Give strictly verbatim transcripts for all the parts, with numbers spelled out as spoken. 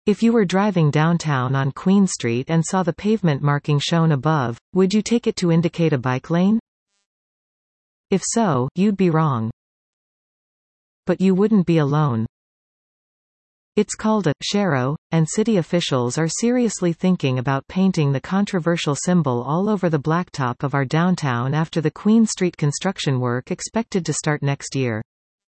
If you were driving downtown on Queen Street and saw the pavement marking shown above, would you take it to indicate a bike lane? If so, you'd be wrong. But you wouldn't be alone. It's called a sharrow, and city officials are seriously thinking about painting the controversial symbol all over the blacktop of our downtown after the Queen Street construction work expected to start next year.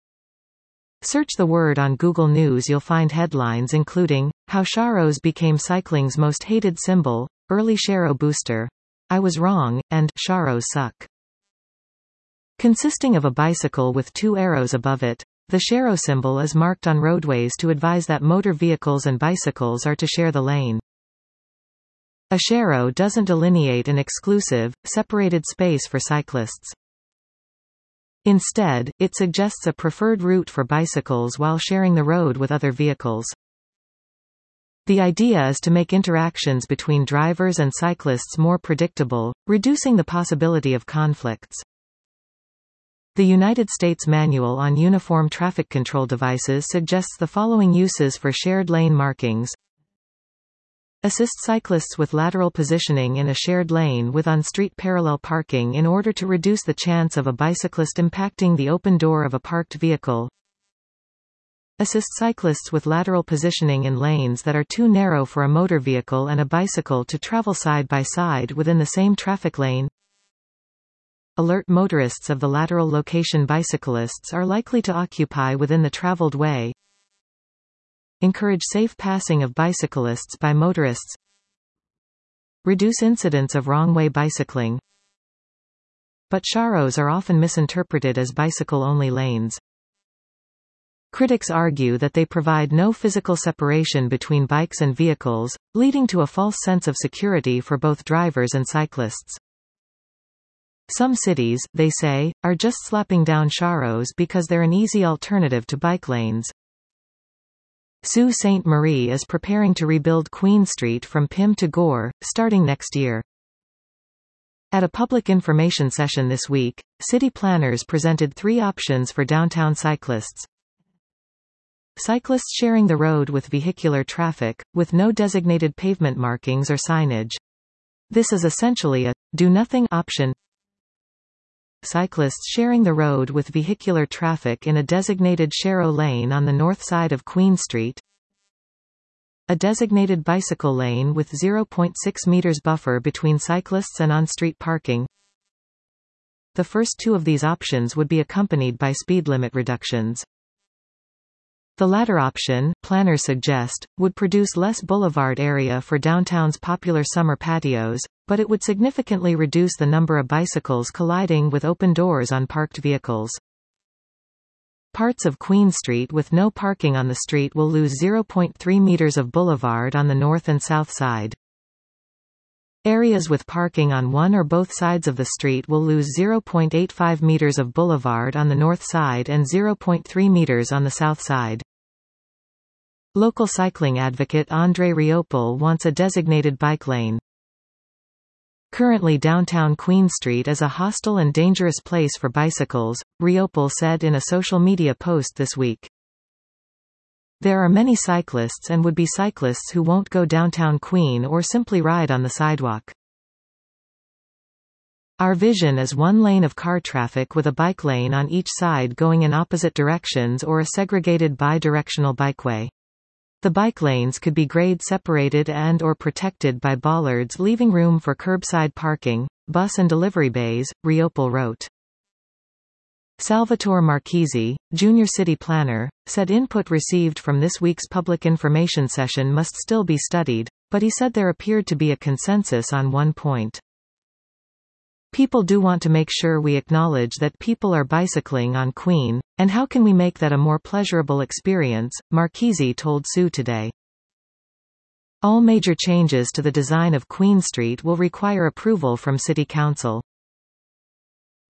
Search the word on Google News. You'll find headlines including, How Sharrows Became Cycling's Most Hated Symbol, Early Sharrow Booster, I Was Wrong, and Sharrows Suck. Consisting of a bicycle with two arrows above it, the sharrow symbol is marked on roadways to advise that motor vehicles and bicycles are to share the lane. A sharrow doesn't delineate an exclusive, separated space for cyclists. Instead, it suggests a preferred route for bicycles while sharing the road with other vehicles. The idea is to make interactions between drivers and cyclists more predictable, reducing the possibility of conflicts. The United States Manual on Uniform Traffic Control Devices suggests the following uses for shared lane markings. Assist cyclists with lateral positioning in a shared lane with on-street parallel parking in order to reduce the chance of a bicyclist impacting the open door of a parked vehicle. Assist cyclists with lateral positioning in lanes that are too narrow for a motor vehicle and a bicycle to travel side by side within the same traffic lane. Alert motorists of the lateral location bicyclists are likely to occupy within the traveled way. Encourage safe passing of bicyclists by motorists. Reduce incidents of wrong-way bicycling. But sharrows are often misinterpreted as bicycle-only lanes. Critics argue that they provide no physical separation between bikes and vehicles, leading to a false sense of security for both drivers and cyclists. Some cities, they say, are just slapping down sharrows because they're an easy alternative to bike lanes. Sault Ste. Marie is preparing to rebuild Queen Street from Pym to Gore, starting next year. At a public information session this week, city planners presented three options for downtown cyclists. Cyclists sharing the road with vehicular traffic, with no designated pavement markings or signage. This is essentially a do-nothing option. Cyclists sharing the road with vehicular traffic in a designated sharrow lane on the north side of Queen Street. A designated bicycle lane with zero point six meters buffer between cyclists and on-street parking. The first two of these options would be accompanied by speed limit reductions. The latter option, planners suggest, would produce less boulevard area for downtown's popular summer patios, but it would significantly reduce the number of bicycles colliding with open doors on parked vehicles. Parts of Queen Street with no parking on the street will lose zero point three meters of boulevard on the north and south side. Areas with parking on one or both sides of the street will lose zero point eight five meters of boulevard on the north side and zero point three meters on the south side. Local cycling advocate André Riopel wants a designated bike lane. Currently downtown Queen Street is a hostile and dangerous place for bicycles, Riopel said in a social media post this week. There are many cyclists and would-be cyclists who won't go downtown Queen or simply ride on the sidewalk. Our vision is one lane of car traffic with a bike lane on each side going in opposite directions or a segregated bi-directional bikeway. The bike lanes could be grade separated and or protected by bollards leaving room for curbside parking, bus and delivery bays, Riopel wrote. Salvatore Marchesi, junior city planner, said input received from this week's public information session must still be studied, but he said there appeared to be a consensus on one point. People do want to make sure we acknowledge that people are bicycling on Queen, and how can we make that a more pleasurable experience, Marchesi told S U Today. All major changes to the design of Queen Street will require approval from City Council.